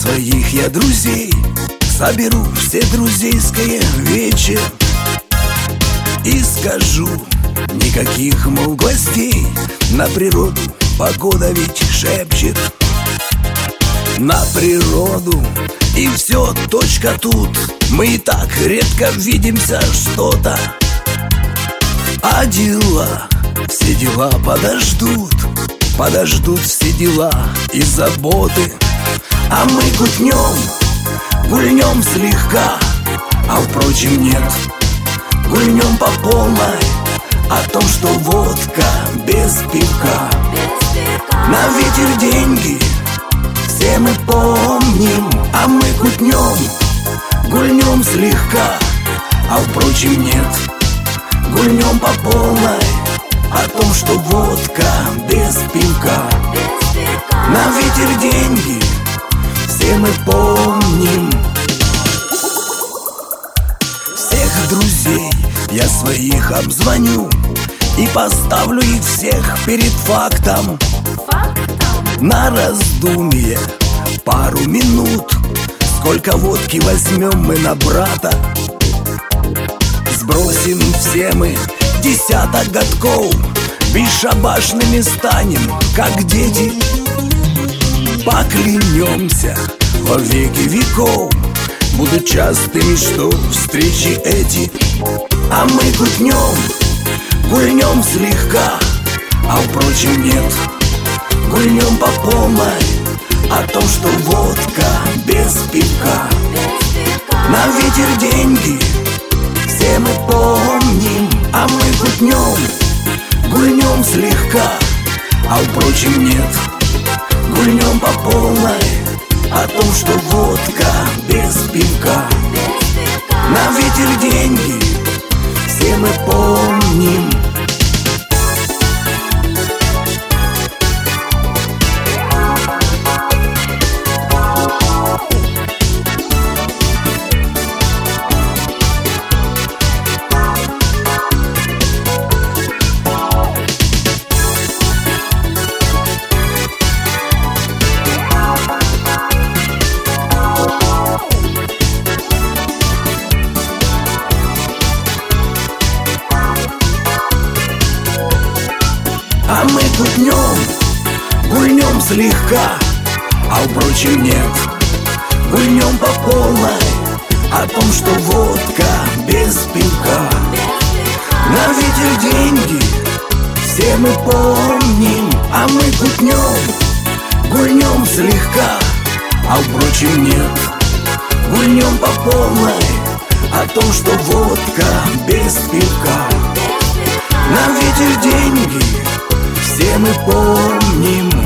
своих я друзей соберу все друзейское вечер и скажу: никаких, мол, гостей на природу, погода ведь шепчет. На природу, и все, точка тут. Мы и так редко видимся, что-то. А дела, все дела подождут. Подождут все дела и заботы. А мы гульнем слегка, а впрочем нет, гульнем по полной о том, что водка без пивка. На ветер деньги все мы помним, а мы гульнем слегка, а впрочем нет, гульнем по полной о том, что водка без пивка. На ветер деньги все мы помним. Всех друзей я своих обзвоню и поставлю их всех перед фактом. На раздумье пару минут. Сколько водки возьмем мы на брата? Сбросим все мы десяток годков, бесшабашными станем, как дети. Поклянемся во веки веков, будут частыми, что встречи эти. А мы гульнем слегка, а впрочем нет, гульнем по полной о том, что водка без пивка. На ветер деньги все мы помним, а мы гульнем слегка, а впрочем нет, гульнем по полной о том, что водка без пивка. На ветер деньги все мы помним. А мы гульнем слегка, а впрочем нет, гульнем по полной о том, что водка без пивка. На ветер деньги все мы помним, а мы гульнем слегка, а впрочем нет, гульнем по полной о том, что водка без пивка. На ветер деньги все мы помним.